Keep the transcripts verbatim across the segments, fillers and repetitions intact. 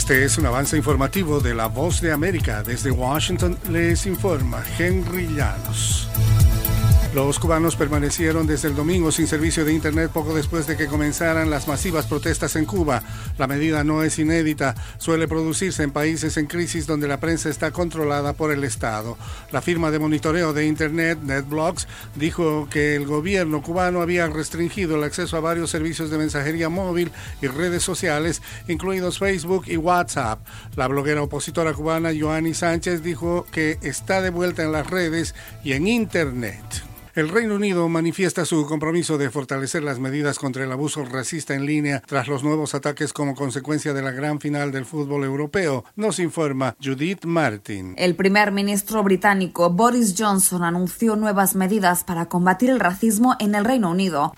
Este es un avance informativo de La Voz de América. Desde Washington les informa Henry Llanos. Los cubanos permanecieron desde el domingo sin servicio de Internet poco después de que comenzaran las masivas protestas en Cuba. La medida no es inédita, suele producirse en países en crisis donde la prensa está controlada por el Estado. La firma de monitoreo de Internet, NetBlocks, dijo que el gobierno cubano había restringido el acceso a varios servicios de mensajería móvil y redes sociales, incluidos Facebook y WhatsApp. La bloguera opositora cubana Yoani Sánchez dijo que está de vuelta en las redes y en Internet. El Reino Unido manifiesta su compromiso de fortalecer las medidas contra el abuso racista en línea tras los nuevos ataques como consecuencia de la gran final del fútbol europeo. Nos informa Judith Martin. El primer ministro británico Boris Johnson anunció nuevas medidas para combatir el racismo en el Reino Unido.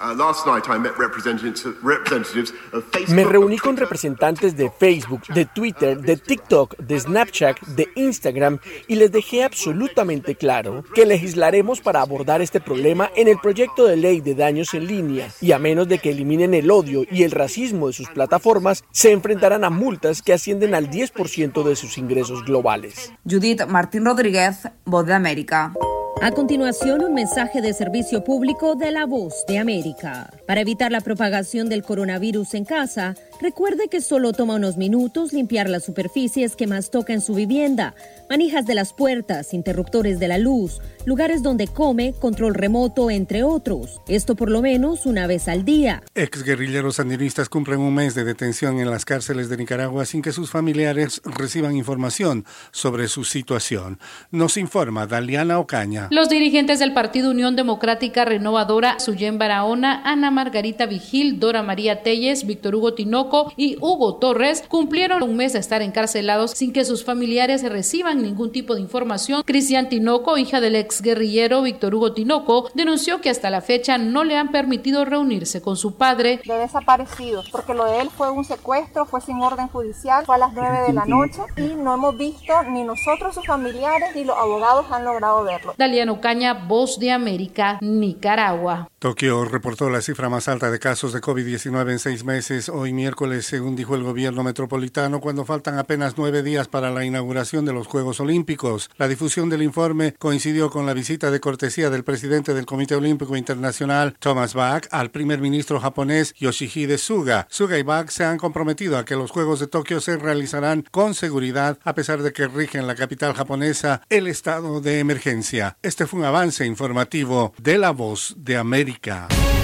Me reuní con representantes de Facebook, de Twitter, de TikTok, de Snapchat, de Instagram y les dejé absolutamente claro que legislaremos para abordar este problema problema en el proyecto de ley de daños en línea y a menos de que eliminen el odio y el racismo de sus plataformas, se enfrentarán a multas que ascienden al diez por ciento de sus ingresos globales. Judith Martín Rodríguez, Voz de América. A continuación, un mensaje de servicio público de La Voz de América. Para evitar la propagación del coronavirus en casa, recuerde que solo toma unos minutos limpiar las superficies que más toca en su vivienda, manijas de las puertas, interruptores de la luz, lugares donde come, control remoto, entre otros. Esto por lo menos una vez al día. Exguerrilleros sandinistas cumplen un mes de detención en las cárceles de Nicaragua sin que sus familiares reciban información sobre su situación. Nos informa Daliana Ocaña. Los dirigentes del Partido Unión Democrática Renovadora, Suyén Barahona, Ana Margarita Vigil, Dora María Telles, Víctor Hugo Tinoco y Hugo Torres cumplieron un mes de estar encarcelados sin que sus familiares reciban ningún tipo de información. Cristian Tinoco, hija del exguerrillero Víctor Hugo Tinoco, denunció que hasta la fecha no le han permitido reunirse con su padre. De desaparecido, porque lo de él fue un secuestro, fue sin orden judicial, fue a las nueve de la noche y no hemos visto, ni nosotros sus familiares, ni los abogados han logrado verlo. Daliana Ocaña, Voz de América, Nicaragua. Tokio reportó la cifra más alta de casos de COVID diecinueve en seis meses hoy miércoles, según dijo el gobierno metropolitano, cuando faltan apenas nueve días para la inauguración de los Juegos Olímpicos. La difusión del informe coincidió con la visita de cortesía del presidente del Comité Olímpico Internacional, Thomas Bach, al primer ministro japonés Yoshihide Suga. Suga y Bach se han comprometido a que los Juegos de Tokio se realizarán con seguridad, a pesar de que rige en la capital japonesa el estado de emergencia. Este fue un avance informativo de La Voz de América.